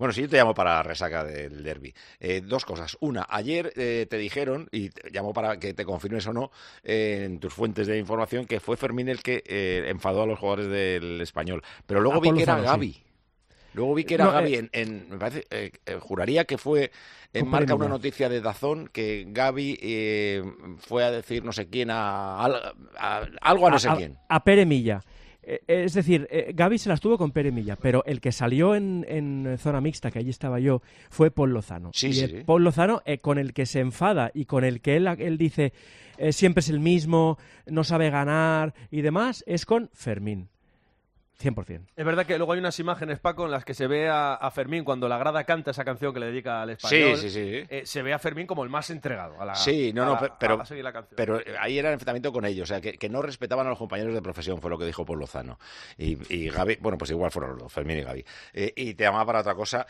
Bueno, si yo te llamo para la resaca del derbi, dos cosas. Una, ayer te dijeron, y te llamo para que te confirmes o no, en tus fuentes de información, que fue Fermín el que enfadó a los jugadores del Español. Pero luego A vi Paul que era Lozano, sí. Gavi. Luego vi que era No, Gavi me parece, juraría que fue en con Pere Marca una Milla. noticia de Dazón que Gavi fue a decir no sé quién algo a no sé quién. A Pere Milla. Es decir, Gavi se las tuvo con Pere Milla, pero el que salió en zona mixta, que allí estaba yo, fue Paul Lozano. Sí, Y sí, sí. Paul Lozano, con el que se enfada y con el que él dice siempre es el mismo, no sabe ganar y demás, es con Fermín. 100%. Es verdad que luego hay unas imágenes, Paco, en las que se ve a Fermín cuando la grada canta esa canción que le dedica al Español. Sí. Se ve a Fermín como el más entregado a seguir la canción. Pero ahí era el enfrentamiento con ellos, o sea, que no respetaban a los compañeros de profesión, fue lo que dijo Paul Lozano. Y Gavi, bueno, pues igual fueron los dos, Fermín y Gavi. Y te llamaba para otra cosa.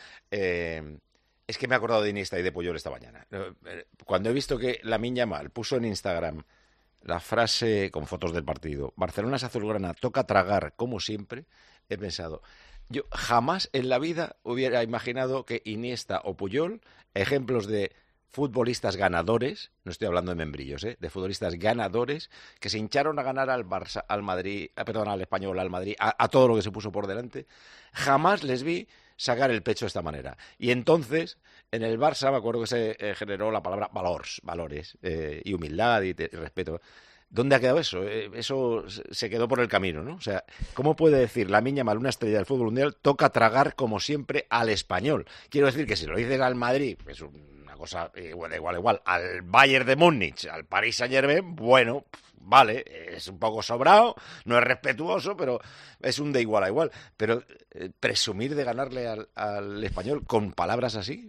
Es que me he acordado de Iniesta y de Puyol esta mañana. Cuando he visto que Lamine Yamal puso en Instagram la frase con fotos del partido, Barcelona es azulgrana, toca tragar como siempre, he pensado, yo jamás en la vida hubiera imaginado que Iniesta o Puyol, ejemplos de futbolistas ganadores, no estoy hablando de membrillos, de futbolistas ganadores que se hincharon a ganar al Barça, al Madrid, perdón, al Español, al Madrid, a todo lo que se puso por delante, jamás les vi sacar el pecho de esta manera. Y entonces, en el Barça, me acuerdo que se generó la palabra valores, y humildad y respeto. ¿Dónde ha quedado eso? Eso se quedó por el camino, ¿no? O sea, ¿cómo puede decir Lamine Yamal, una estrella del fútbol mundial, toca tragar como siempre al Español? Quiero decir que si lo dices al Madrid, es una cosa igual. Al Bayern de Múnich, al Paris Saint-Germain, bueno, vale, es un poco sobrado, no es respetuoso, pero es un de igual a igual. Pero presumir de ganarle al Español con palabras así,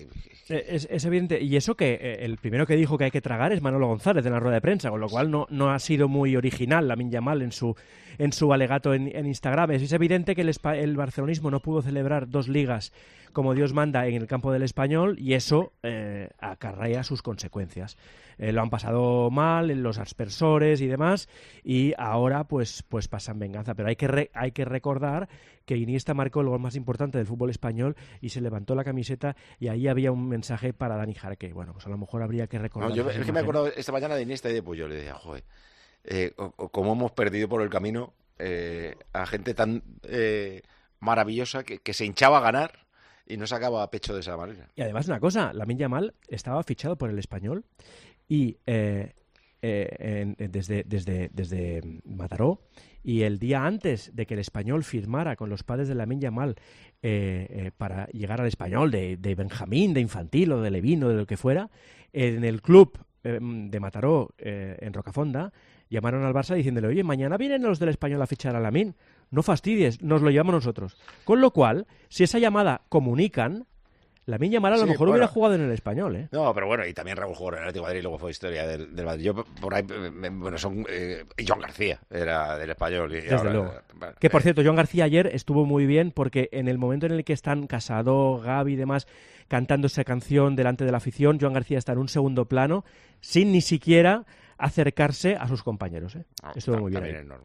Es evidente. Y eso que el primero que dijo que hay que tragar es Manolo González en la rueda de prensa, con lo cual no ha sido muy original Lamine Yamal en su alegato en Instagram. Es evidente que el barcelonismo no pudo celebrar 2 ligas como Dios manda en el campo del Español y eso acarrea sus consecuencias. Lo han pasado mal en los aspersores y demás y ahora pues pasan venganza. Pero hay que recordar que Iniesta marcó el gol más importante del fútbol español y se levantó la camiseta y ahí había un mensaje para Dani Jarque. Bueno, pues a lo mejor habría que recordar. No, es que me acuerdo esta mañana de Iniesta y de Puyol. Le decía, joder, cómo hemos perdido por el camino a gente tan maravillosa que se hinchaba a ganar y no sacaba a pecho de esa manera. Y además una cosa, Lamine Yamal estaba fichado por el Español y desde Mataró, y el día antes de que el Español firmara con los padres de Lamine Yamal para llegar al Español de Benjamín, de infantil o de Levín o de lo que fuera, en el club de Mataró en Rocafonda llamaron al Barça diciéndole, oye, mañana vienen los del Español a fichar a Lamine, no fastidies, nos lo llevamos nosotros. Con lo cual, si esa llamada comunican, Lamine Yamal a lo mejor hubiera jugado en el Español, ¿eh? No, pero bueno, y también Raúl jugó en el Atlético de Madrid y luego fue historia del Madrid. Yo por ahí, bueno, y Joan García era del Español. Y desde ahora, luego. Que por cierto, Joan García ayer estuvo muy bien porque en el momento en el que están Casado, Gavi y demás cantando esa canción delante de la afición, Joan García está en un segundo plano sin ni siquiera acercarse a sus compañeros, ¿eh? Estuvo muy bien ahí.